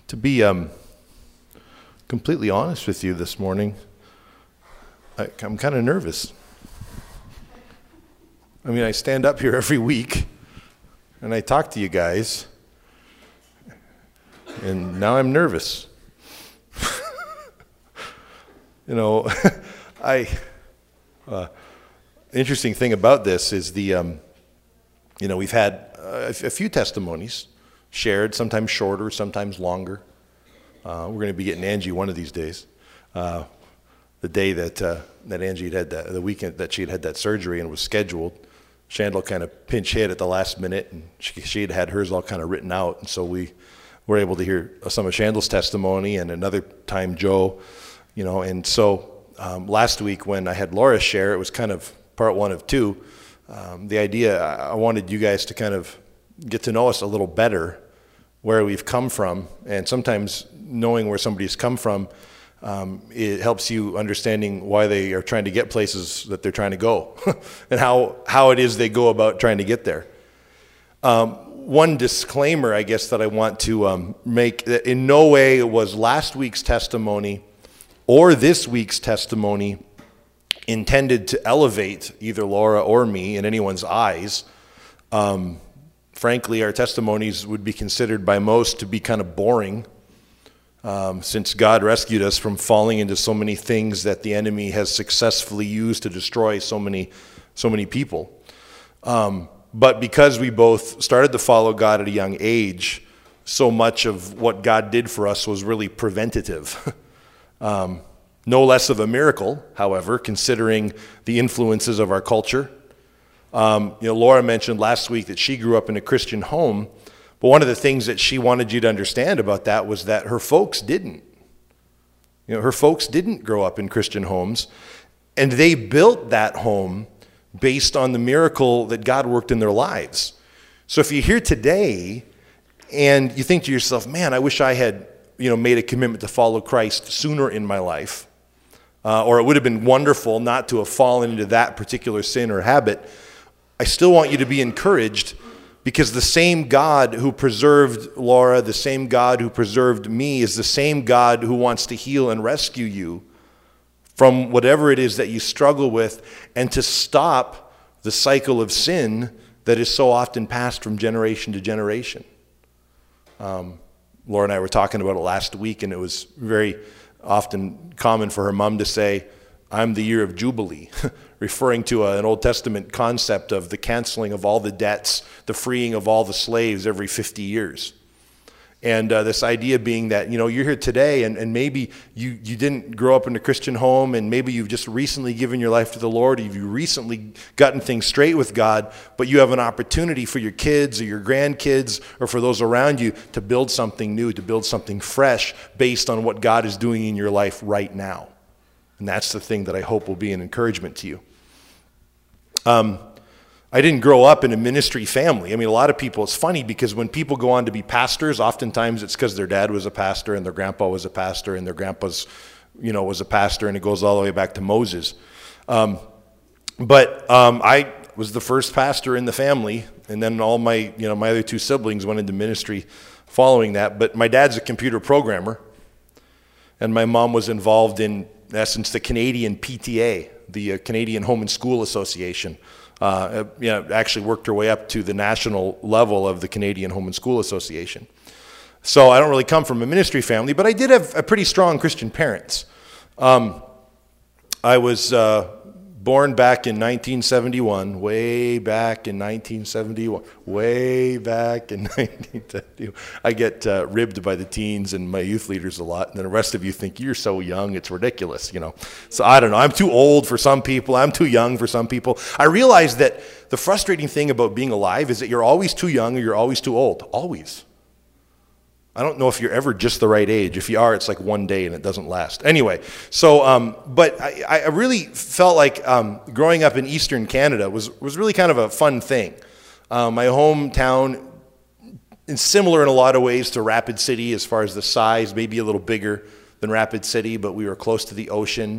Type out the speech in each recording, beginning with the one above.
To be completely honest with you this morning, I'm kind of nervous. I mean, I stand up here every week and I talk to you guys, and now I'm nervous. Interesting thing about this is we've had a few testimonies shared, sometimes shorter, sometimes longer. We're going to be getting Angie one of these days. The day that Angie had the weekend that she had that surgery and was scheduled, Chandler kind of pinch hit at the last minute, and she had hers all kind of written out, and so we were able to hear some of Chandler's testimony, and another time Joe, and so last week when I had Laura share, it was kind of part one of two. The idea, I wanted you guys to kind of get to know us a little better, where we've come from, and sometimes knowing where somebody's come from, it helps you understanding why they are trying to get places that they're trying to go and how it is they go about trying to get there. One disclaimer, I guess, that I want to make, that in no way was last week's testimony or this week's testimony intended to elevate either Laura or me in anyone's eyes. Frankly, our testimonies would be considered by most to be kind of boring, since God rescued us from falling into so many things that the enemy has successfully used to destroy so many people. But because we both started to follow God at a young age, so much of what God did for us was really preventative. No less of a miracle, however, considering the influences of our culture. Laura mentioned last week that she grew up in a Christian home, but one of the things that she wanted you to understand about that was that her folks didn't. Her folks didn't grow up in Christian homes, and they built that home based on the miracle that God worked in their lives. So if you're here today and you think to yourself, man, I wish I had made a commitment to follow Christ sooner in my life, or it would have been wonderful not to have fallen into that particular sin or habit, I still want you to be encouraged, because the same God who preserved Laura, the same God who preserved me, is the same God who wants to heal and rescue you from whatever it is that you struggle with, and to stop the cycle of sin that is so often passed from generation to generation. Laura and I were talking about it last week, and it was very often common for her mom to say, I'm the year of Jubilee, referring to an Old Testament concept of the canceling of all the debts, the freeing of all the slaves every 50 years. And this idea being that, you're here today, and maybe you didn't grow up in a Christian home, and maybe you've just recently given your life to the Lord, you've recently gotten things straight with God, but you have an opportunity for your kids or your grandkids or for those around you to build something new, to build something fresh based on what God is doing in your life right now. And that's the thing that I hope will be an encouragement to you. I didn't grow up in a ministry family. I mean, a lot of people, it's funny because when people go on to be pastors, oftentimes it's because their dad was a pastor and their grandpa was a pastor and their grandpa's, was a pastor, and it goes all the way back to Moses. But I was the first pastor in the family, and then all my, my other two siblings went into ministry following that. But my dad's a computer programmer, and my mom was involved in essence, the Canadian PTA, the Canadian Home and School Association. Actually worked her way up to the national level of the Canadian Home and School Association. So I don't really come from a ministry family, but I did have a pretty strong Christian parents. I was born back in 1971, way back in 1971. I get ribbed by the teens and my youth leaders a lot, and then the rest of you think, you're so young, it's ridiculous, So I don't know, I'm too old for some people, I'm too young for some people. I realize that the frustrating thing about being alive is that you're always too young or you're always too old, always. I don't know if you're ever just the right age. If you are, it's like one day and it doesn't last. Anyway, so, but I really felt like growing up in Eastern Canada was really kind of a fun thing. My hometown is similar in a lot of ways to Rapid City as far as the size, maybe a little bigger than Rapid City, but we were close to the ocean.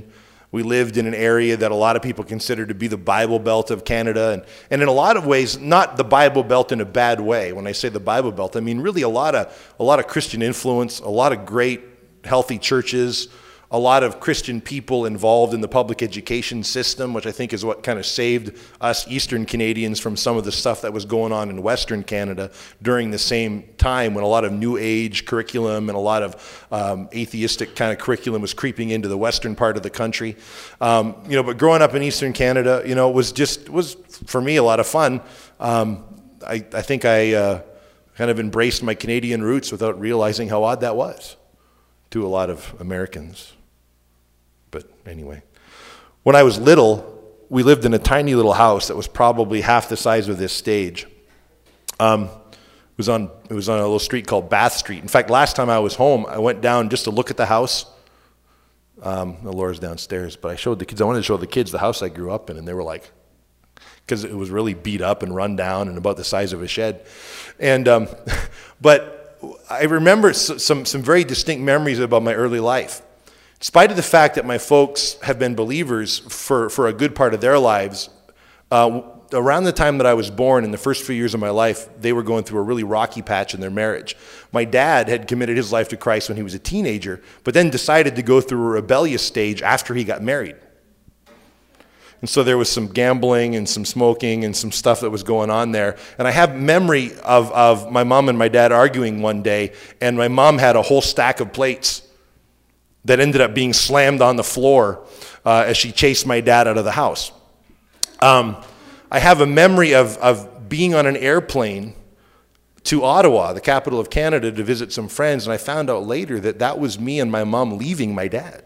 We lived in an area that a lot of people consider to be the Bible Belt of Canada, and in a lot of ways, not the Bible Belt in a bad way. When I say the Bible Belt, I mean really a lot of Christian influence, a lot of great, healthy churches, a lot of Christian people involved in the public education system, which I think is what kind of saved us Eastern Canadians from some of the stuff that was going on in Western Canada during the same time when a lot of New Age curriculum and a lot of atheistic kind of curriculum was creeping into the western part of the country. But growing up in Eastern Canada, was for me a lot of fun. I think I kind of embraced my Canadian roots without realizing how odd that was to a lot of Americans. But anyway, when I was little, we lived in a tiny little house that was probably half the size of this stage. It was on a little street called Bath Street. In fact, last time I was home, I went down just to look at the house. Laura's downstairs, but I wanted to show the kids the house I grew up in, and they were like, because it was really beat up and run down and about the size of a shed. And but I remember some very distinct memories about my early life. In spite of the fact that my folks have been believers for a good part of their lives, around the time that I was born, in the first few years of my life, they were going through a really rocky patch in their marriage. My dad had committed his life to Christ when he was a teenager, but then decided to go through a rebellious stage after he got married. And so there was some gambling and some smoking and some stuff that was going on there. And I have memory of my mom and my dad arguing one day, and my mom had a whole stack of plates that ended up being slammed on the floor as she chased my dad out of the house. I have a memory of being on an airplane to Ottawa, the capital of Canada, to visit some friends, and I found out later that was me and my mom leaving my dad.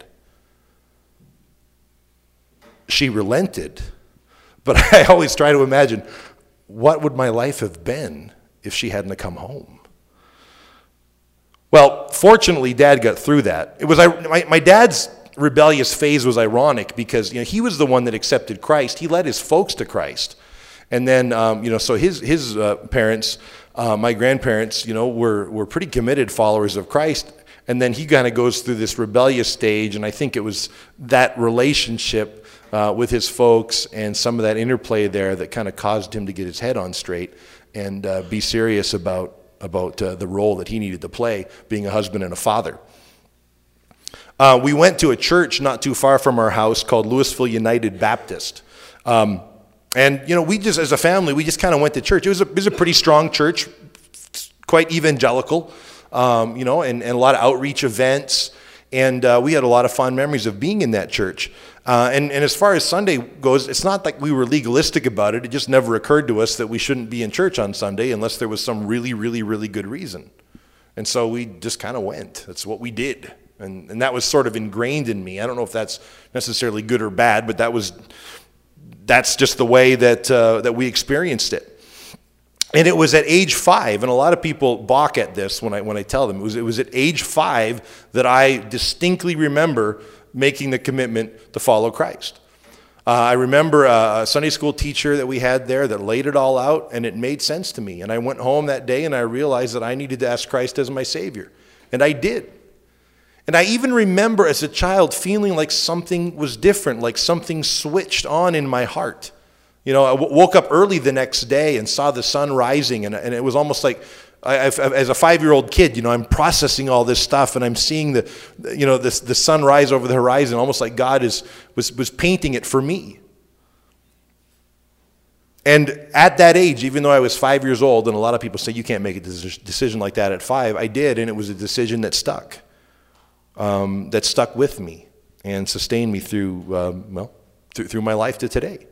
She relented, but I always try to imagine, what would my life have been if she hadn't come home? Well, fortunately, Dad got through that. It was my dad's rebellious phase was ironic because he was the one that accepted Christ. He led his folks to Christ, and then so his parents, my grandparents, were pretty committed followers of Christ. And then he kind of goes through this rebellious stage, and I think it was that relationship with his folks and some of that interplay there that kind of caused him to get his head on straight and be serious about the role that he needed to play, being a husband and a father. We went to a church not too far from our house called Louisville United Baptist. And we just, as a family, we just kind of went to church. It was a pretty strong church, quite evangelical, and a lot of outreach events. And we had a lot of fond memories of being in that church. And as far as Sunday goes, it's not like we were legalistic about it. It just never occurred to us that we shouldn't be in church on Sunday unless there was some really, really, really good reason. And so we just kind of went. That's what we did. And that was sort of ingrained in me. I don't know if that's necessarily good or bad, but that's just the way that we experienced it. And it was at age 5, and a lot of people balk at this when I tell them. It was at age 5 that I distinctly remember making the commitment to follow Christ. I remember a Sunday school teacher that we had there that laid it all out, and it made sense to me. And I went home that day, and I realized that I needed to ask Christ as my Savior. And I did. And I even remember as a child feeling like something was different, like something switched on in my heart. I woke up early the next day and saw the sun rising, and it was almost like, as a 5-year-old kid, I'm processing all this stuff, and I'm seeing the sun rise over the horizon, almost like God was painting it for me. And at that age, even though I was 5 years old, and a lot of people say you can't make a decision like that at 5, I did, and it was a decision that stuck with me and sustained me through my life to today.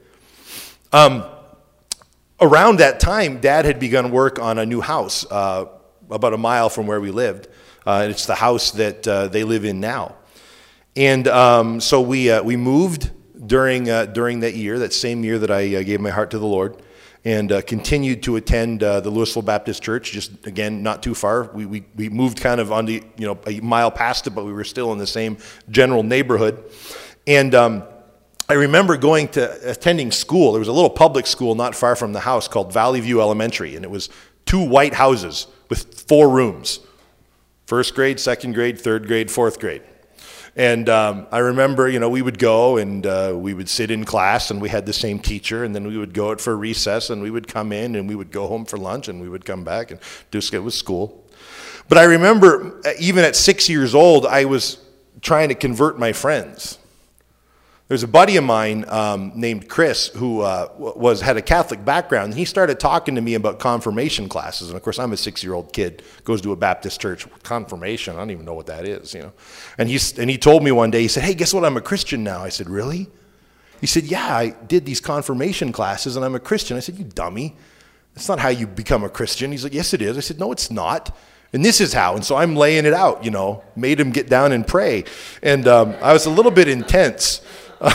Around that time, Dad had begun work on a new house about a mile from where we lived. It's the house that they live in now. And so we moved during that year, that same year that I gave my heart to the Lord, and continued to attend the Louisville Baptist Church, just, again, not too far. We moved kind of on the, a mile past it, but we were still in the same general neighborhood. And I remember attending school. There was a little public school not far from the house called Valley View Elementary, and it was 2 white houses with 4 rooms. 1st grade, 2nd grade, 3rd grade, 4th grade. And I remember, we would go and we would sit in class and we had the same teacher, and then we would go out for recess and we would come in and we would go home for lunch and we would come back and just get with school. But I remember even at 6 years old, I was trying to convert my friends. There's a buddy of mine named Chris who had a Catholic background, and he started talking to me about confirmation classes. And of course, I'm a 6-year-old kid, goes to a Baptist church. Confirmation, I don't even know what that is, And he told me one day, he said, "Hey, guess what? I'm a Christian now." I said, "Really?" He said, "Yeah, I did these confirmation classes, and I'm a Christian." I said, "You dummy. That's not how you become a Christian." He's like, "Yes, it is." I said, "No, it's not. And this is how." And so I'm laying it out, made him get down and pray. And I was a little bit intense.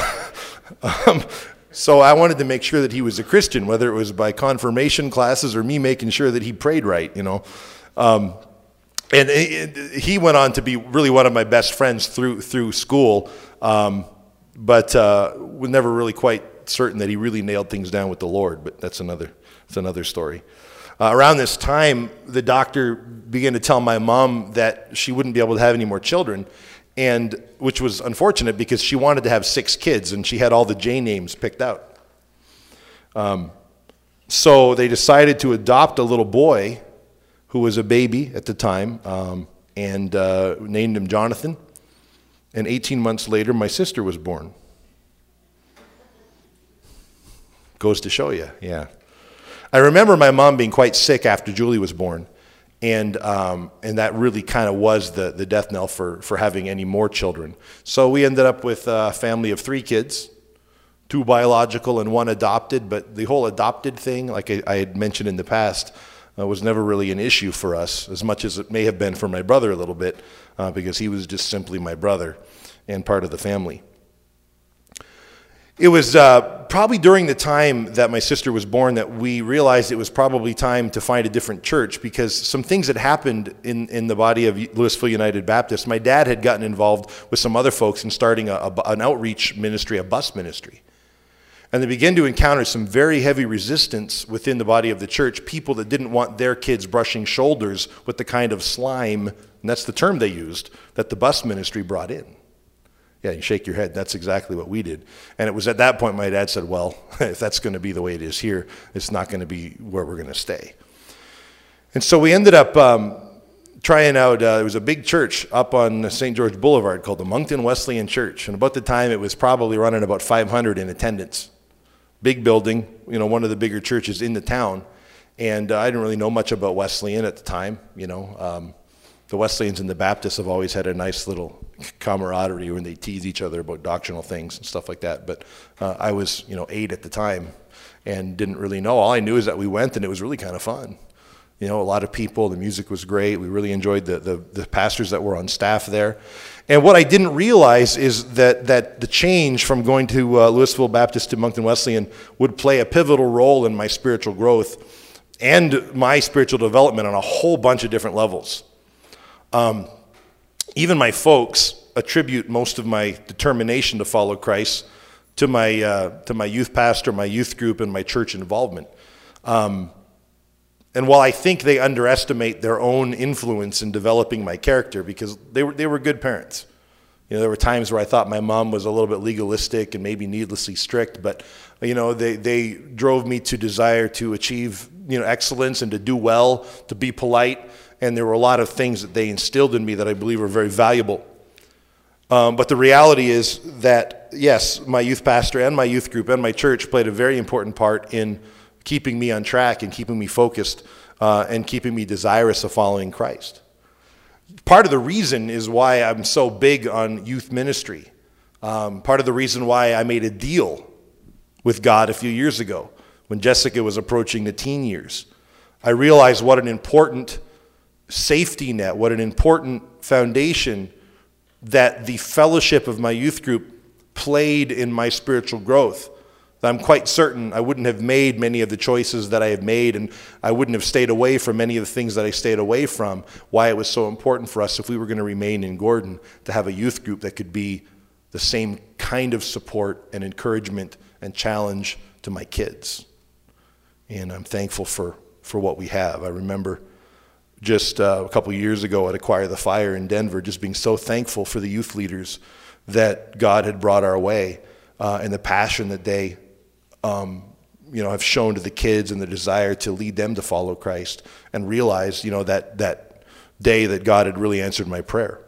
So I wanted to make sure that he was a Christian, whether it was by confirmation classes or me making sure that he prayed right, And he went on to be really one of my best friends through school, but was never really quite certain that he really nailed things down with the Lord. But that's another story. Around this time, the doctor began to tell my mom that she wouldn't be able to have any more children, and which was unfortunate because she wanted to have 6 kids, and she had all the J names picked out. So they decided to adopt a little boy who was a baby at the time, and named him Jonathan. And 18 months later, my sister was born. Goes to show you, yeah. I remember my mom being quite sick after Julie was born. And that really kind of was the death knell for having any more children. So we ended up with a family of 3 kids, 2 biological and 1 adopted. But the whole adopted thing, like I had mentioned in the past, was never really an issue for us, as much as it may have been for my brother a little bit, because he was just simply my brother and part of the family. It was probably during the time that my sister was born that we realized it was probably time to find a different church, because some things had happened in the body of Louisville United Baptist. My dad had gotten involved with some other folks in starting an outreach ministry, a bus ministry. And they began to encounter some very heavy resistance within the body of the church, people that didn't want their kids brushing shoulders with the kind of slime, and that's the term they used, that the bus ministry brought in. Yeah, you shake your head. That's exactly what we did. And it was at that point my dad said, "Well, if that's going to be the way it is here, it's not going to be where we're going to stay." And so we ended up trying out, there was a big church up on St. George Boulevard called the Moncton Wesleyan Church. And about the time, it was probably running about 500 in attendance. Big building, one of the bigger churches in the town. And I didn't really know much about Wesleyan at the time, The Wesleyans and the Baptists have always had a nice little camaraderie when they tease each other about doctrinal things and stuff like that. But I was, 8 at the time and didn't really know. All I knew is that we went and it was really kind of fun. A lot of people, the music was great. We really enjoyed the pastors that were on staff there. And what I didn't realize is that the change from going to Louisville Baptist to Moncton Wesleyan would play a pivotal role in my spiritual growth and my spiritual development on a whole bunch of different levels. Even my folks attribute most of my determination to follow Christ to my youth pastor, my youth group, and my church involvement. And while I think they underestimate their own influence in developing my character, because they were good parents. There were times where I thought my mom was a little bit legalistic and maybe needlessly strict, but they drove me to desire to achieve excellence and to do well, to be polite. And there were a lot of things that they instilled in me that I believe are very valuable. But the reality is that, yes, my youth pastor and my youth group and my church played a very important part in keeping me on track and keeping me focused and keeping me desirous of following Christ. Part of the reason is why I'm so big on youth ministry. Part of the reason why I made a deal with God a few years ago when Jessica was approaching the teen years. I realized what an important safety net, what an important foundation that the fellowship of my youth group played in my spiritual growth. I'm quite certain I wouldn't have made many of the choices that I have made, and I wouldn't have stayed away from many of the things that I stayed away from, why it was so important for us, if we were going to remain in Gordon, to have a youth group that could be the same kind of support and encouragement and challenge to my kids. And I'm thankful for what we have. I remember just a couple years ago at Acquire the Fire in Denver, just being so thankful for the youth leaders that God had brought our way, and the passion that they have shown to the kids, and the desire to lead them to follow Christ, and realize that day that God had really answered my prayer.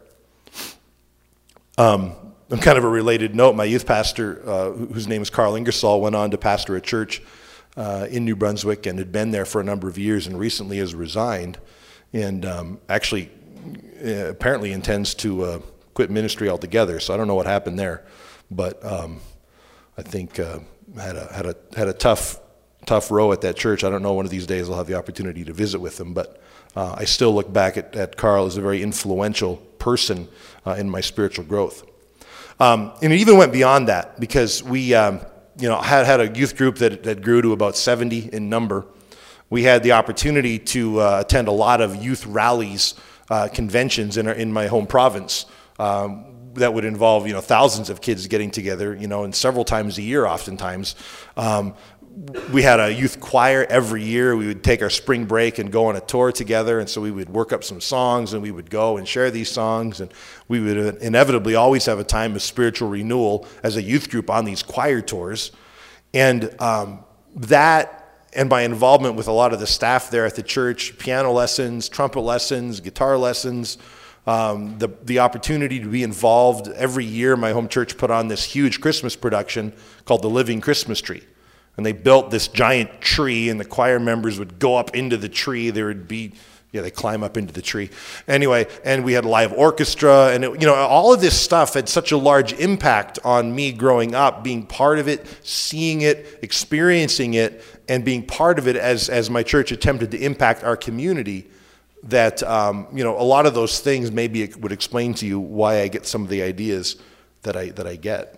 On kind of a related note, my youth pastor, whose name is Carl Ingersoll, went on to pastor a church in New Brunswick and had been there for a number of years, and recently has resigned, and actually apparently intends to quit ministry altogether. So I don't know what happened there, but I think had a tough row at that church. I don't know, one of these days I'll have the opportunity to visit with him, but I still look back at Carl as a very influential person in my spiritual growth. And it even went beyond that, because we had a youth group that grew to about 70 in number. We had the opportunity to attend a lot of youth rallies, conventions in my home province, that would involve thousands of kids getting together, and several times a year oftentimes. We had a youth choir every year. We would take our spring break and go on a tour together, and so we would work up some songs, and we would go and share these songs, and we would inevitably always have a time of spiritual renewal as a youth group on these choir tours. And that, and my involvement with a lot of the staff there at the church, piano lessons, trumpet lessons, guitar lessons, the opportunity to be involved. Every year my home church put on this huge Christmas production called The Living Christmas Tree. And they built this giant tree, and the choir members would go up into the tree. There would be, they climb up into the tree. Anyway, and we had live orchestra, and all of this stuff had such a large impact on me growing up, being part of it, seeing it, experiencing it, and being part of it as my church attempted to impact our community, that a lot of those things maybe it would explain to you why I get some of the ideas that I get.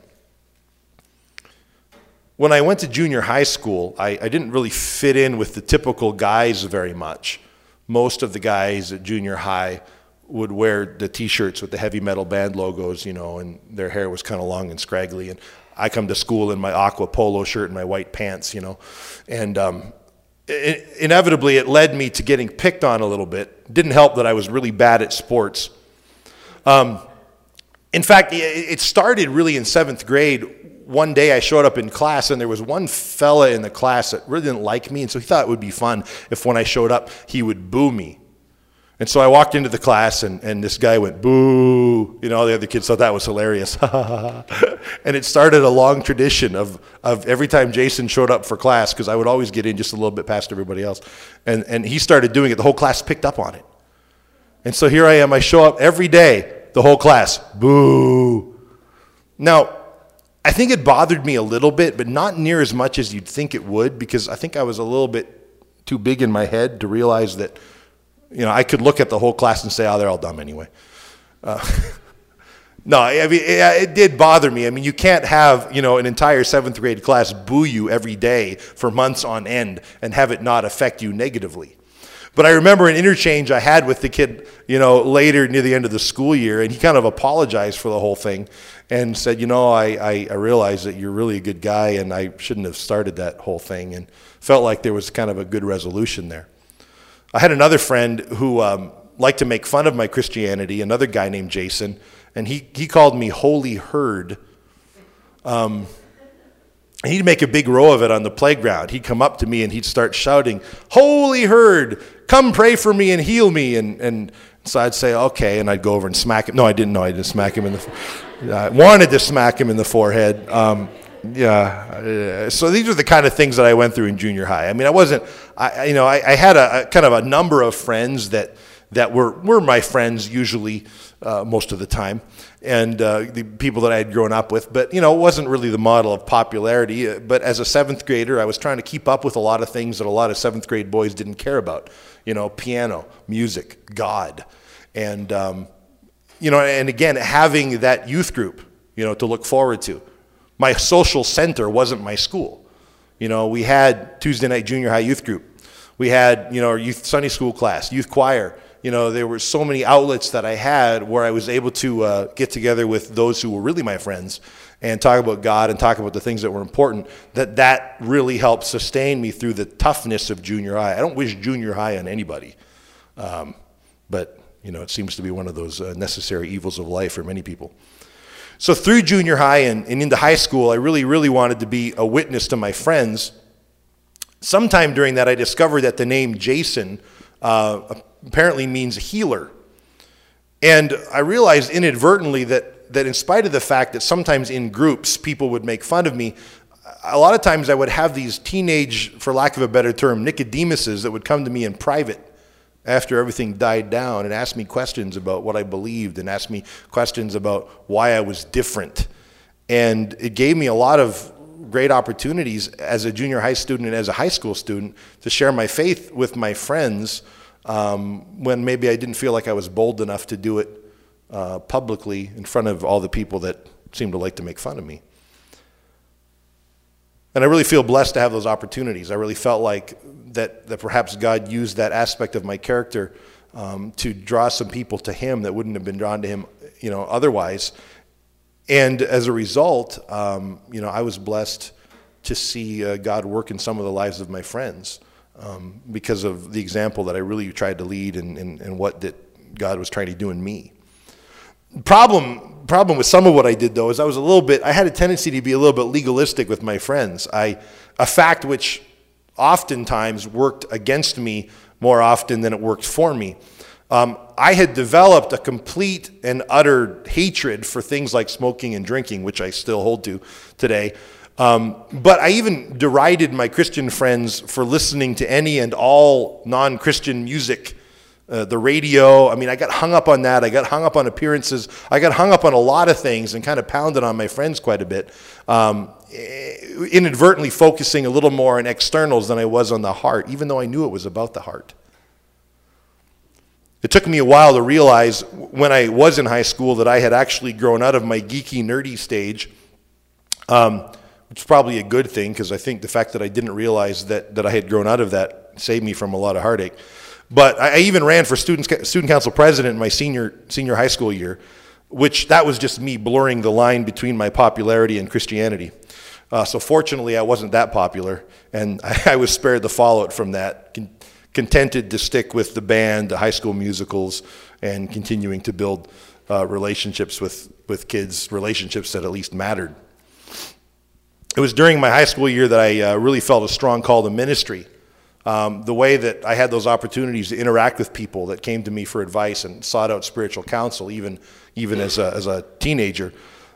When I went to junior high school, I didn't really fit in with the typical guys very much. Most of the guys at junior high would wear the T-shirts with the heavy metal band logos, and their hair was kind of long and scraggly. And I come to school in my aqua polo shirt and my white pants, And inevitably it led me to getting picked on a little bit. Didn't help that I was really bad at sports. In fact, it started really in 7th grade. One day I showed up in class, and there was one fella in the class that really didn't like me, and so he thought it would be fun if when I showed up, he would boo me. And so I walked into the class, and this guy went, boo. All the other kids thought that was hilarious. And it started a long tradition of every time Jason showed up for class, because I would always get in just a little bit past everybody else, and he started doing it. The whole class picked up on it. And so here I am. I show up every day, the whole class, boo. Now, I think it bothered me a little bit, but not near as much as you'd think it would, because I think I was a little bit too big in my head to realize that, I could look at the whole class and say, oh, they're all dumb anyway. No, I mean, it did bother me. I mean, you can't have, an entire 7th grade class boo you every day for months on end and have it not affect you negatively. But I remember an interchange I had with the kid, later near the end of the school year, and he kind of apologized for the whole thing and said, I realize that you're really a good guy, and I shouldn't have started that whole thing, and felt like there was kind of a good resolution there. I had another friend who liked to make fun of my Christianity, another guy named Jason, and he called me Holy Herd. He'd make a big row of it on the playground. He'd come up to me and he'd start shouting, Holy Herd, come pray for me and heal me. And so I'd say, okay, and I'd go over and smack him. No, I didn't know. I didn't smack him in the I wanted to smack him in the forehead. So these are the kind of things that I went through in junior high. I mean, I had a kind of a number of friends that were my friends usually most of the time, and the people that I had grown up with. But, it wasn't really the model of popularity. But as a 7th grader, I was trying to keep up with a lot of things that a lot of 7th grade boys didn't care about. Piano, music, God. And, and again, having that youth group, to look forward to. My social center wasn't my school. We had Tuesday night junior high youth group. We had, our youth Sunday school class, youth choir. There were so many outlets that I had where I was able to get together with those who were really my friends and talk about God and talk about the things that were important, that really helped sustain me through the toughness of junior high. I don't wish junior high on anybody. But, it seems to be one of those necessary evils of life for many people. So through junior high and into high school, I really, really wanted to be a witness to my friends. Sometime during that, I discovered that the name Jason apparently means healer. And I realized inadvertently that in spite of the fact that sometimes in groups people would make fun of me, a lot of times I would have these teenage, for lack of a better term, Nicodemuses that would come to me in private after everything died down and ask me questions about what I believed and ask me questions about why I was different. And it gave me a lot of great opportunities as a junior high student and as a high school student to share my faith with my friends when maybe I didn't feel like I was bold enough to do it publicly in front of all the people that seemed to like to make fun of me. And I really feel blessed to have those opportunities. I really felt like that perhaps God used that aspect of my character to draw some people to Him that wouldn't have been drawn to Him, otherwise. And as a result, I was blessed to see God work in some of the lives of my friends because of the example that I really tried to lead and what that God was trying to do in me. Problem with some of what I did, though, is I had a tendency to be a little bit legalistic with my friends. A fact which oftentimes worked against me more often than it worked for me. I had developed a complete and utter hatred for things like smoking and drinking, which I still hold to today. But I even derided my Christian friends for listening to any and all non-Christian music. The radio, I got hung up on that. I got hung up on appearances. I got hung up on a lot of things and kind of pounded on my friends quite a bit, inadvertently focusing a little more on externals than I was on the heart, even though I knew it was about the heart. It took me a while to realize when I was in high school that I had actually grown out of my geeky, nerdy stage, which is probably a good thing because I think the fact that I didn't realize that I had grown out of that saved me from a lot of heartache. But I even ran for student council president in my senior high school year, which that was just me blurring the line between my popularity and Christianity. So fortunately, I wasn't that popular, and I was spared the fallout from that, contented to stick with the band, the high school musicals, and continuing to build relationships with kids, relationships that at least mattered. It was during my high school year that I really felt a strong call to ministry. The way that I had those opportunities to interact with people that came to me for advice and sought out spiritual counsel, even as a teenager.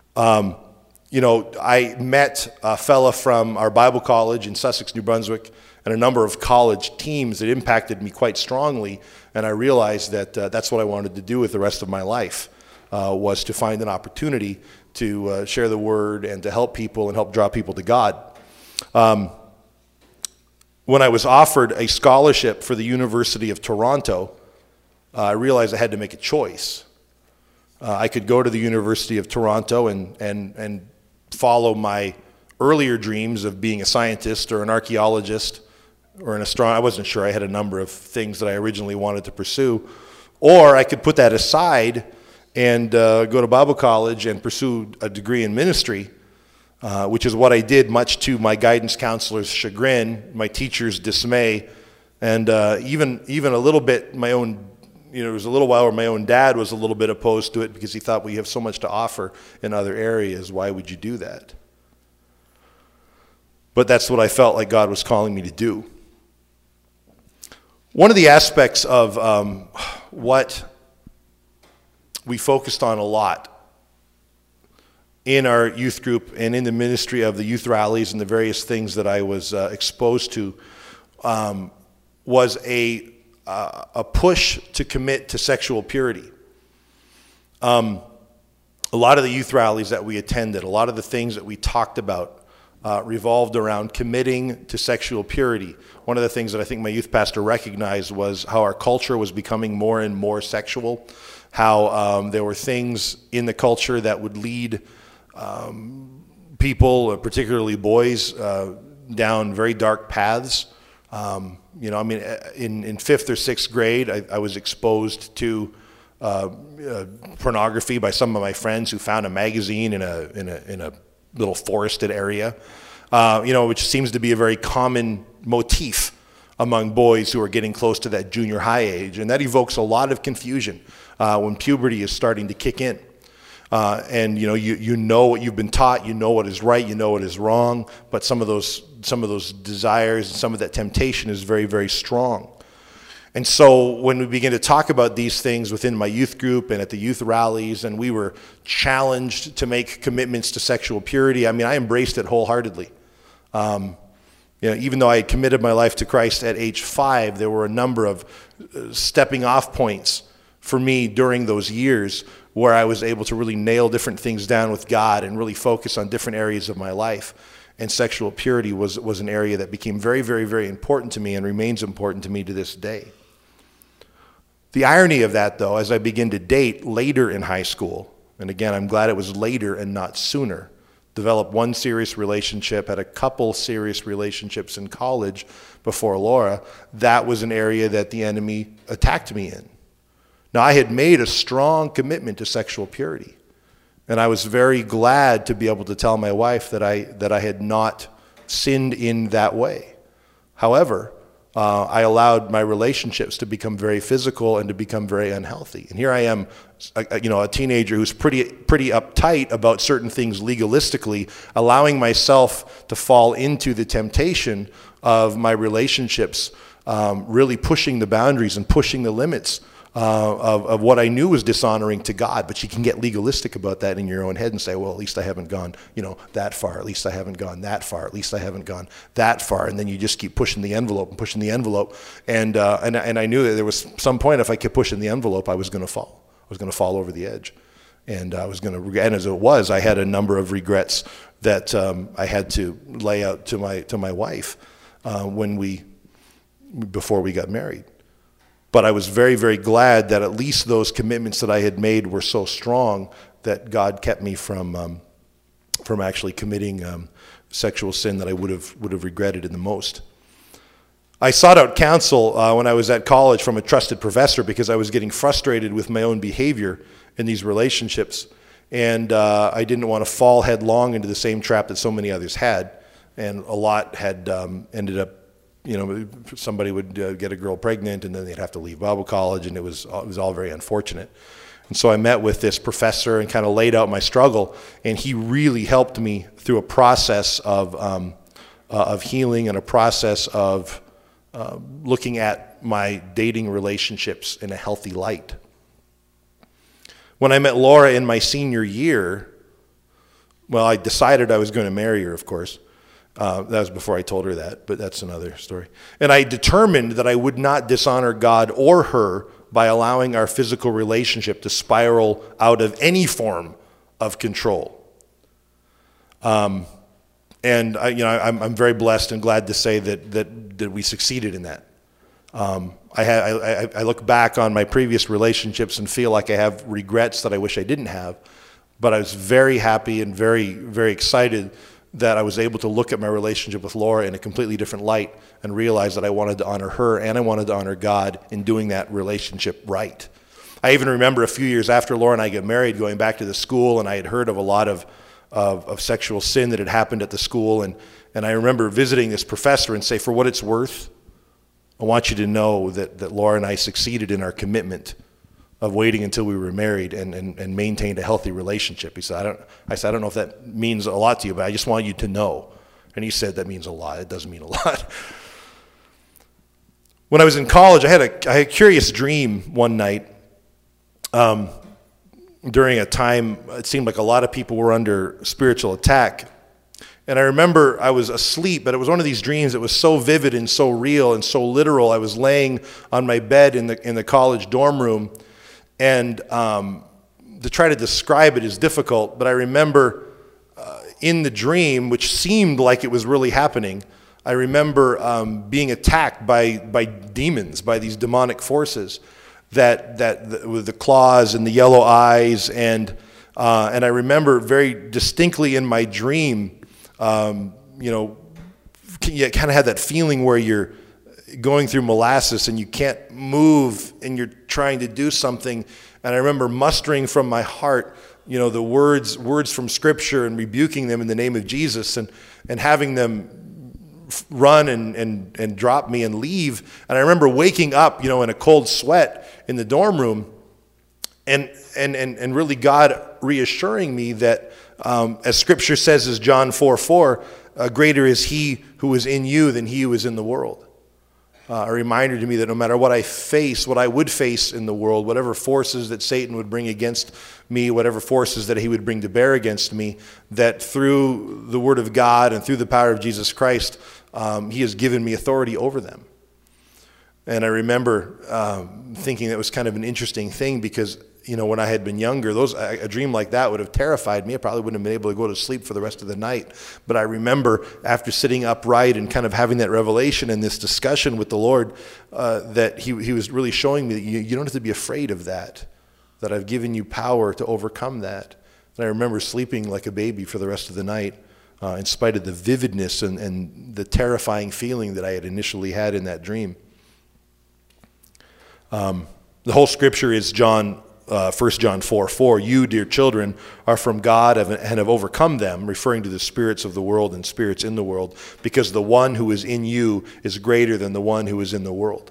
I met a fella from our Bible college in Sussex, New Brunswick, and a number of college teams that impacted me quite strongly, and I realized that that's what I wanted to do with the rest of my life, was to find an opportunity to share the word and to help people and help draw people to God. When I was offered a scholarship for the University of Toronto, I realized I had to make a choice. I could go to the University of Toronto and follow my earlier dreams of being a scientist or an archaeologist or an astronomer. I wasn't sure. I had a number of things that I originally wanted to pursue. Or I could put that aside and go to Bible college and pursue a degree in ministry. Which is what I did, much to my guidance counselor's chagrin, my teacher's dismay, and even a little bit my own. There was a little while where my own dad was a little bit opposed to it because he thought, well, you have so much to offer in other areas. Why would you do that? But that's what I felt like God was calling me to do. One of the aspects of what we focused on a lot in our youth group and in the ministry of the youth rallies and the various things that I was exposed to was a push to commit to sexual purity. A lot of the youth rallies that we attended, a lot of the things that we talked about revolved around committing to sexual purity. One of the things that I think my youth pastor recognized was how our culture was becoming more and more sexual, how there were things in the culture that would lead people, particularly boys, down very dark paths. In fifth or sixth grade, I was exposed to pornography by some of my friends who found a magazine in a little forested area, which seems to be a very common motif among boys who are getting close to that junior high age. And that evokes a lot of confusion when puberty is starting to kick in. And you know what you've been taught, you know what is right, you know what is wrong, but some of those desires and some of that temptation is very, very strong. And so when we begin to talk about these things within my youth group and at the youth rallies, and we were challenged to make commitments to sexual purity, I mean, I embraced it wholeheartedly. Even though I had committed my life to Christ at age 5, there were a number of stepping off points for me during those years where I was able to really nail different things down with God and really focus on different areas of my life. And sexual purity was an area that became very, very, very important to me and remains important to me to this day. The irony of that, though, as I begin to date later in high school, and again, I'm glad it was later and not sooner, developed one serious relationship, had a couple serious relationships in college before Laura, that was an area that the enemy attacked me in. Now, I had made a strong commitment to sexual purity, and I was very glad to be able to tell my wife that I had not sinned in that way. However, I allowed my relationships to become very physical and to become very unhealthy. And here I am, a teenager who's pretty uptight about certain things legalistically, allowing myself to fall into the temptation of my relationships, really pushing the boundaries and pushing the limits of what I knew was dishonoring to God. But you can get legalistic about that in your own head and say, well, at least I haven't gone, that far. At least I haven't gone that far. At least I haven't gone that far. And then you just keep pushing the envelope and pushing the envelope. And I knew that there was some point if I kept pushing the envelope, I was going to fall. I was going to fall over the edge. And I was going to regret. And as it was, I had a number of regrets that I had to lay out to my wife before we got married. But I was very, very glad that at least those commitments that I had made were so strong that God kept me from actually committing sexual sin that I would have regretted in the most. I sought out counsel when I was at college from a trusted professor because I was getting frustrated with my own behavior in these relationships, and I didn't want to fall headlong into the same trap that so many others had, and a lot had ended up. Somebody would get a girl pregnant, and then they'd have to leave Bible college, and it was all very unfortunate. And so I met with this professor and kind of laid out my struggle, and he really helped me through a process of healing and a process of looking at my dating relationships in a healthy light. When I met Laura in my senior year, I decided I was going to marry her, of course. That was before I told her that, but that's another story. And I determined that I would not dishonor God or her by allowing our physical relationship to spiral out of any form of control. And I'm very blessed and glad to say that we succeeded in that. I look back on my previous relationships and feel like I have regrets that I wish I didn't have, but I was very happy and very, very excited that I was able to look at my relationship with Laura in a completely different light and realize that I wanted to honor her and I wanted to honor God in doing that relationship right. I even remember a few years after Laura and I got married, going back to the school, and I had heard of a lot of sexual sin that had happened at the school, and I remember visiting this professor and say, for what it's worth, I want you to know that Laura and I succeeded in our commitment of waiting until we were married and maintained a healthy relationship. He said, I don't know if that means a lot to you, but I just want you to know. And he said, that means a lot. It doesn't mean a lot. When I was in college, I had a curious dream one night during a time, it seemed like a lot of people were under spiritual attack. And I remember I was asleep, but it was one of these dreams that was so vivid and so real and so literal. I was laying on my bed in the college dorm room, and to try to describe it is difficult, but I remember in the dream, which seemed like it was really happening, I remember being attacked by demons, by these demonic forces with the claws and the yellow eyes, and I remember very distinctly in my dream, you kind of had that feeling where you're going through molasses and you can't move and you're trying to do something. And I remember mustering from my heart, the words from Scripture and rebuking them in the name of Jesus and having them run and drop me and leave. And I remember waking up, in a cold sweat in the dorm room, and really God reassuring me that, as Scripture says, as John 4:4, greater is He who is in you than he who is in the world. A reminder to me that no matter what I face, what I would face in the world, whatever forces that Satan would bring against me, whatever forces that he would bring to bear against me, that through the Word of God and through the power of Jesus Christ, He has given me authority over them. And I remember thinking that was kind of an interesting thing because, when I had been younger, a dream like that would have terrified me. I probably wouldn't have been able to go to sleep for the rest of the night. But I remember after sitting upright and kind of having that revelation and this discussion with the Lord, that he was really showing me that you don't have to be afraid of that I've given you power to overcome that. And I remember sleeping like a baby for the rest of the night, in spite of the vividness and the terrifying feeling that I had initially had in that dream. The whole scripture is 1 John 4:4, you, dear children, are from God and have overcome them, referring to the spirits of the world and spirits in the world, because the one who is in you is greater than the one who is in the world.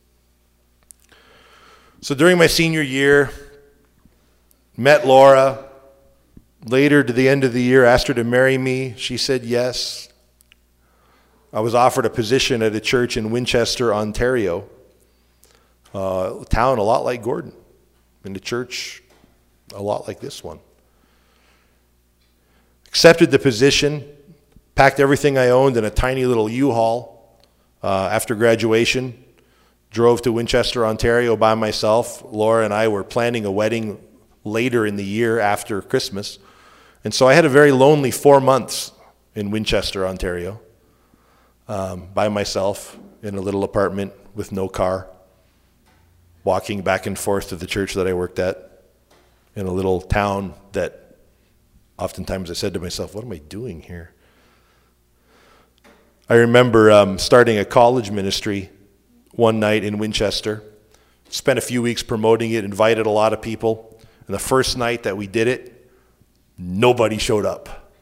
So during my senior year, met Laura. Later, to the end of the year, asked her to marry me. She said yes. I was offered a position at a church in Winchester, Ontario, a town a lot like Gordon. In the church, a lot like this one. Accepted the position, packed everything I owned in a tiny little U-Haul after graduation, drove to Winchester, Ontario by myself. Laura and I were planning a wedding later in the year after Christmas. And so I had a very lonely 4 months in Winchester, Ontario, by myself in a little apartment with no car, walking back and forth to the church that I worked at in a little town that oftentimes I said to myself, what am I doing here? I remember starting a college ministry one night in Winchester, spent a few weeks promoting it, invited a lot of people, and the first night that we did it, nobody showed up.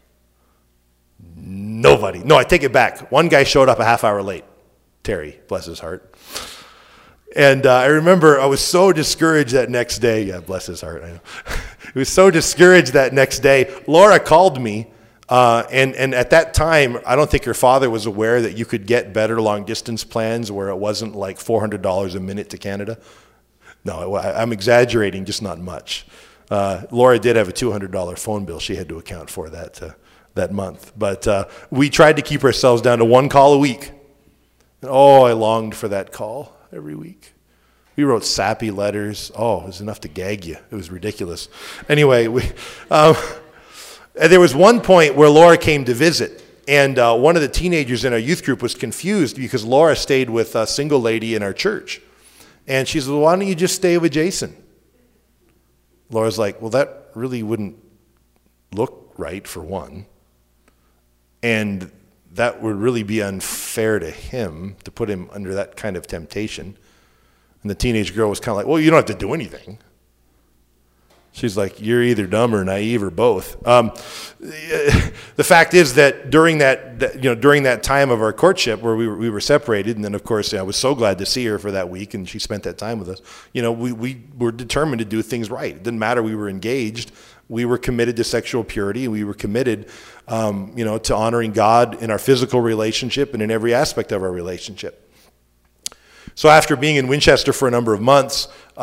Nobody. No, I take it back. One guy showed up a half hour late. Terry, bless his heart. And I remember I was so discouraged that next day. Yeah, bless his heart, I know. I was so discouraged that next day. Laura called me, and at that time, I don't think her father was aware that you could get better long-distance plans where it wasn't like $400 a minute to Canada. No, I'm exaggerating, just not much. Laura did have a $200 phone bill she had to account for that month. But we tried to keep ourselves down to one call a week. And, I longed for that call every week. We wrote sappy letters. It was enough to gag you. It was ridiculous. Anyway, there was one point where Laura came to visit, and one of the teenagers in our youth group was confused because Laura stayed with a single lady in our church. And she said, well, why don't you just stay with Jason? Laura's like, well, that really wouldn't look right, for one. And that would really be unfair to him to put him under that kind of temptation. And the teenage girl was kind of like, well, you don't have to do anything. She's like, you're either dumb or naive or both. The fact is that during that time of our courtship where we were separated, and then of course I was so glad to see her for that week, and she spent that time with us. We were determined to do things right. It didn't matter we were engaged. We were committed to sexual purity, and we were committed, to honoring God in our physical relationship and in every aspect of our relationship. So after being in Winchester for a number of months,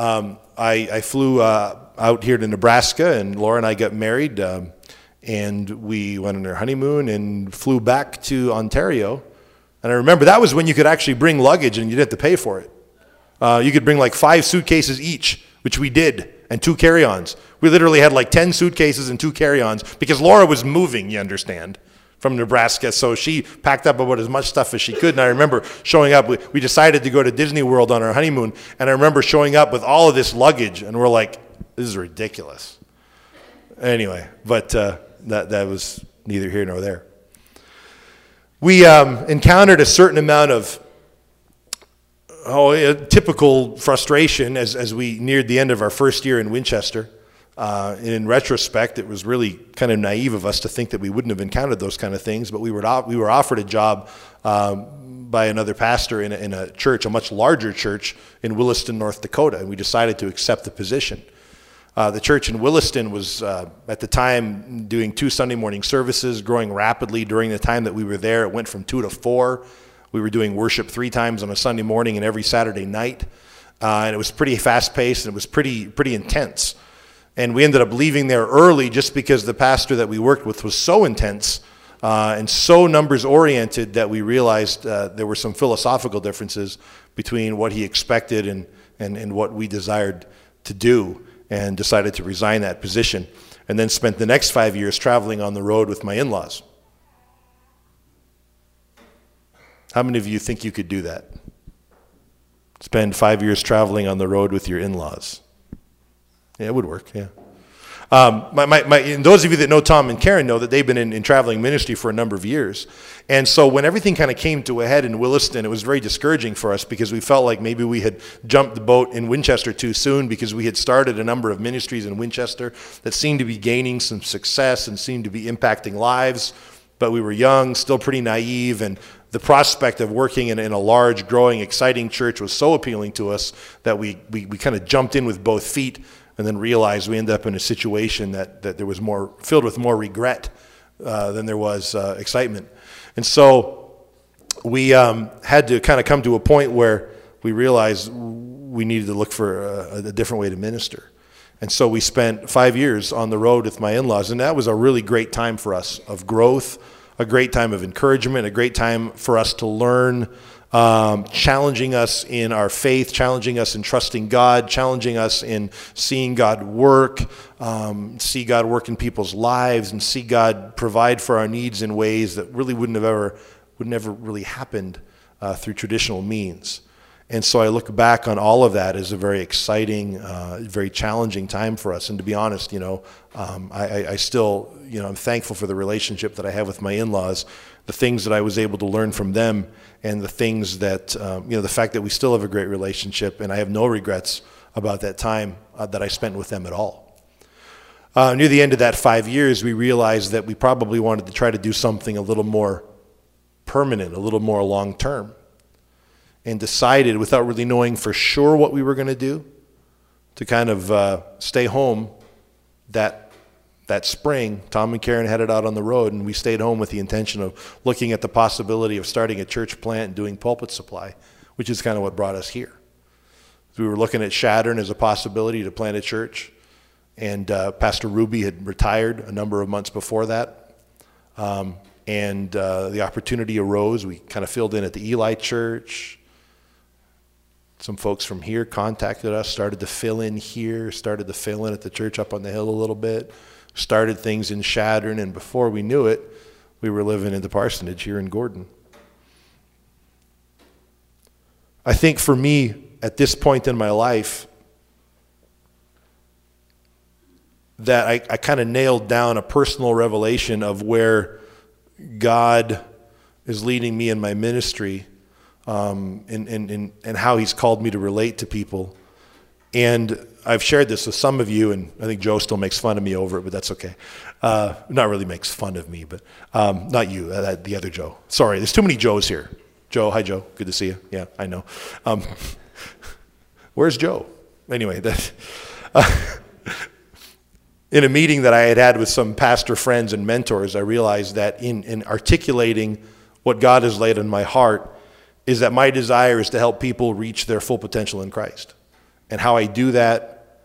I flew out here to Nebraska, and Laura and I got married, and we went on our honeymoon and flew back to Ontario. And I remember that was when you could actually bring luggage and you didn't have to pay for it. You could bring like 5 suitcases each, which we did, and 2 carry-ons. We literally had like 10 suitcases and 2 carry-ons because Laura was moving, you understand, from Nebraska. So she packed up about as much stuff as she could. And I remember showing up. We decided to go to Disney World on our honeymoon. And I remember showing up with all of this luggage. And we're like, this is ridiculous. Anyway, but that was neither here nor there. We encountered a certain amount of typical frustration as we neared the end of our first year in Winchester. And in retrospect, it was really kind of naive of us to think that we wouldn't have encountered those kind of things, but we were offered a job by another pastor in a church, a much larger church in Williston, North Dakota, and we decided to accept the position. The church in Williston was, at the time, doing 2 Sunday morning services, growing rapidly during the time that we were there. It went from 2 to 4. We were doing worship 3 times on a Sunday morning and every Saturday night. And it was pretty fast-paced, and it was pretty intense. And we ended up leaving there early just because the pastor that we worked with was so intense and so numbers-oriented that we realized there were some philosophical differences between what he expected and what we desired to do, and decided to resign that position, and then spent the next 5 years traveling on the road with my in-laws. How many of you think you could do that? Spend 5 years traveling on the road with your in-laws? Yeah, it would work, yeah. And those of you that know Tom and Karen know that they've been in traveling ministry for a number of years. And so when everything kind of came to a head in Williston, it was very discouraging for us because we felt like maybe we had jumped the boat in Winchester too soon, because we had started a number of ministries in Winchester that seemed to be gaining some success and seemed to be impacting lives. But we were young, still pretty naive, and the prospect of working in a large, growing, exciting church was so appealing to us that we kind of jumped in with both feet, and then realized we ended up in a situation that there was more, filled with more regret than there was excitement. And so we had to kind of come to a point where we realized we needed to look for a different way to minister. And so we spent 5 years on the road with my in-laws, and that was a really great time for us of growth, a great time of encouragement, a great time for us to learn, challenging us in our faith, challenging us in trusting God, challenging us in seeing God work, see God work in people's lives, and see God provide for our needs in ways that really would never really happened through traditional means. And so I look back on all of that as a very exciting, very challenging time for us. And to be honest, I still, I'm thankful for the relationship that I have with my in-laws, the things that I was able to learn from them, and the things that, the fact that we still have a great relationship, and I have no regrets about that time that I spent with them at all. Near the end of that 5 years, we realized that we probably wanted to try to do something a little more permanent, a little more long-term, and decided, without really knowing for sure what we were going to do, to kind of stay home that spring. Tom and Karen headed out on the road, and we stayed home with the intention of looking at the possibility of starting a church plant and doing pulpit supply, which is kind of what brought us here. We were looking at Chadron as a possibility to plant a church, and Pastor Ruby had retired a number of months before that, and the opportunity arose. We kind of filled in at the Eli Church. Some folks from here contacted us, started to fill in here, started to fill in at the church up on the hill a little bit, started things in Chadron, and before we knew it, we were living in the parsonage here in Gordon. I think for me, at this point in my life, that I kind of nailed down a personal revelation of where God is leading me in my ministry, and how he's called me to relate to people. And I've shared this with some of you, and I think Joe still makes fun of me over it, but that's okay. Not really makes fun of me, but not you, the other Joe. Sorry, there's too many Joes here. Joe, hi Joe, good to see you. Yeah, I know. Where's Joe? Anyway, in a meeting that I had with some pastor friends and mentors, I realized that in articulating what God has laid on my heart is that my desire is to help people reach their full potential in Christ. And how I do that,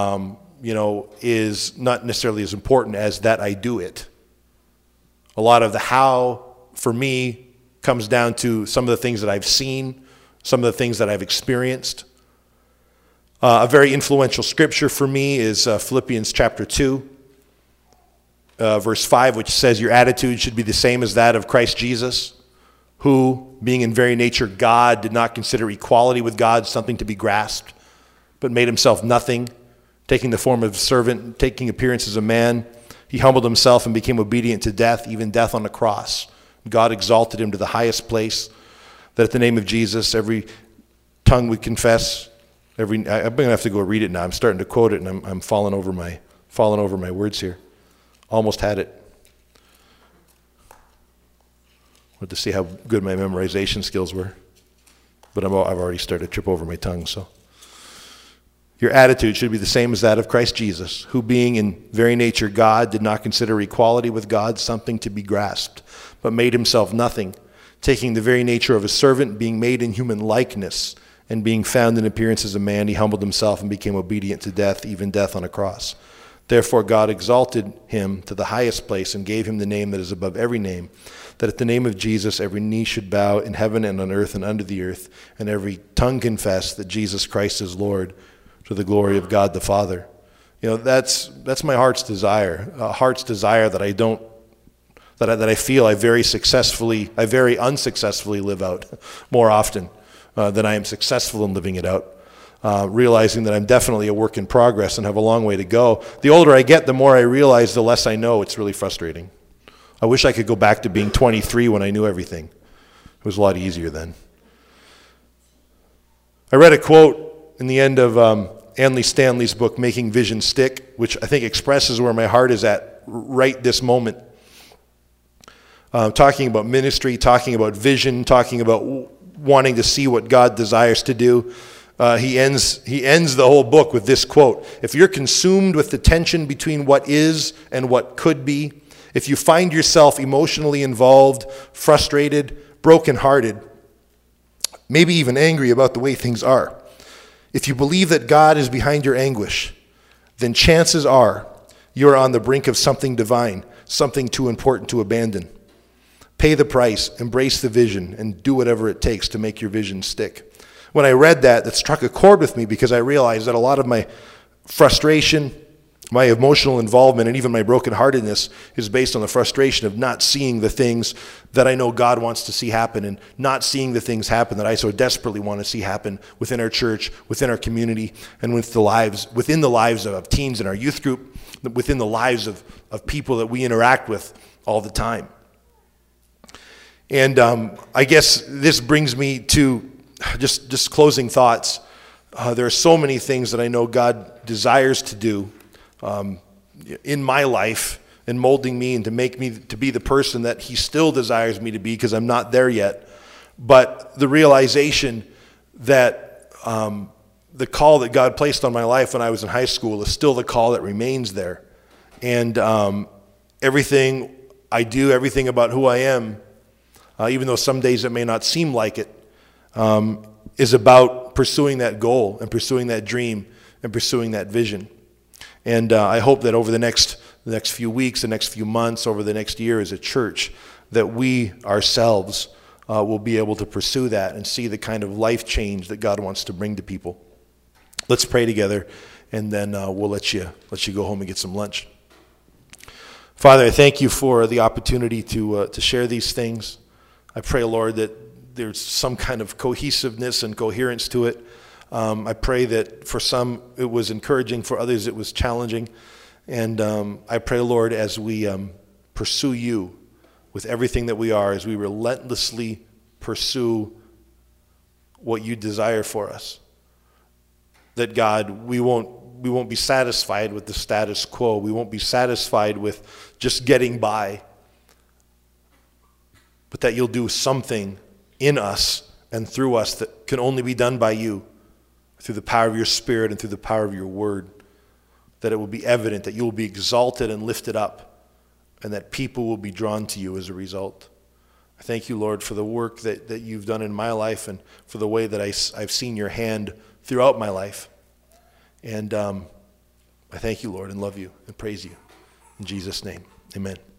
is not necessarily as important as that I do it. A lot of the how, for me, comes down to some of the things that I've seen, some of the things that I've experienced. A very influential scripture for me is Philippians chapter 2, verse 5, which says, "Your attitude should be the same as that of Christ Jesus, who, being in very nature God, did not consider equality with God something to be grasped, but made himself nothing, taking the form of a servant, taking appearance as a man. He humbled himself and became obedient to death, even death on the cross. God exalted him to the highest place, that at the name of Jesus, every tongue would confess." I'm going to have to go read it now. I'm starting to quote it, and I'm falling over my falling over my words here. Almost had it. Wanted to see how good my memorization skills were. But I've already started to trip over my tongue, so. Your attitude should be the same as that of Christ Jesus, who being in very nature God, did not consider equality with God something to be grasped, but made himself nothing, taking the very nature of a servant, being made in human likeness, and being found in appearance as a man, he humbled himself and became obedient to death, even death on a cross. Therefore God exalted him to the highest place and gave him the name that is above every name, that at the name of Jesus every knee should bow in heaven and on earth and under the earth, and every tongue confess that Jesus Christ is Lord, to the glory of God the Father. That's my heart's desire. A heart's desire that I feel I very unsuccessfully live out more often than I am successful in living it out. Realizing that I'm definitely a work in progress and have a long way to go. The older I get, the more I realize, the less I know. It's really frustrating. I wish I could go back to being 23 when I knew everything. It was a lot easier then. I read a quote in the end of Andy Stanley's book, Making Vision Stick, which I think expresses where my heart is at right this moment. Talking about ministry, talking about vision, talking about wanting to see what God desires to do. He ends the whole book with this quote: if you're consumed with the tension between what is and what could be, if you find yourself emotionally involved, frustrated, brokenhearted, maybe even angry about the way things are, if you believe that God is behind your anguish, then chances are you're on the brink of something divine, something too important to abandon. Pay the price, embrace the vision, and do whatever it takes to make your vision stick. When I read that struck a chord with me because I realized that a lot of my frustration, my emotional involvement, and even my brokenheartedness is based on the frustration of not seeing the things that I know God wants to see happen, and not seeing the things happen that I so desperately want to see happen within our church, within our community, and within the lives of teens in our youth group, within the lives of people that we interact with all the time. And I guess this brings me to just closing thoughts. There are so many things that I know God desires to do in my life, and molding me and to make me to be the person that he still desires me to be, because I'm not there yet. But the realization that the call that God placed on my life when I was in high school is still the call that remains there. And everything I do, everything about who I am, even though some days it may not seem like it, is about pursuing that goal and pursuing that dream and pursuing that vision. And I hope that over the next few weeks, the next few months, over the next year as a church, that we ourselves will be able to pursue that and see the kind of life change that God wants to bring to people. Let's pray together, and then we'll let you go home and get some lunch. Father, I thank you for the opportunity to share these things. I pray, Lord, that there's some kind of cohesiveness and coherence to it. I pray that for some it was encouraging, for others it was challenging. And I pray, Lord, as we pursue you with everything that we are, as we relentlessly pursue what you desire for us, that God, we won't be satisfied with the status quo. We won't be satisfied with just getting by, but that you'll do something in us and through us that can only be done by you, through the power of your Spirit and through the power of your word, that it will be evident that you will be exalted and lifted up, and that people will be drawn to you as a result. I thank you, Lord, for the work that you've done in my life, and for the way that I've seen your hand throughout my life. And I thank you, Lord, and love you and praise you. In Jesus' name, amen.